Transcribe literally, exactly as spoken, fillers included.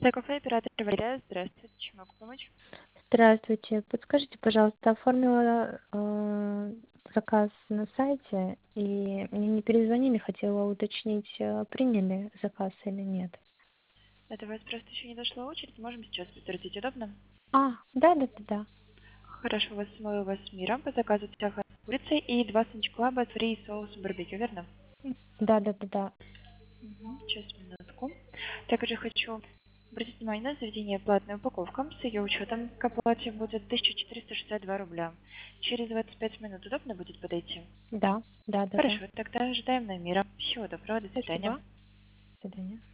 Кафе, оператор Валерия. Здравствуйте, чем могу помочь? Здравствуйте. Подскажите, пожалуйста, оформила э, заказ на сайте, и мне не перезвонили, хотела уточнить, э, приняли заказ или нет. Это у вас просто еще не дошла очередь, можем сейчас подтвердить, удобно? А, да, да, да, да. Хорошо, у вас мой у вас мира по заказу сахар с курицей и два санчклаба с фри и соусом барбекю, верно? Да, да, да, да. Угу. Сейчас, минутку. Также хочу обратить внимание на заведение платная упаковка. С ее учетом к оплате будет тысяча четыреста шестьдесят два рубля. Через двадцать пять минут удобно будет подойти? Да, да, да, да. Хорошо, тогда ожидаем номера. Всего доброго, до свидания. Спасибо. До свидания.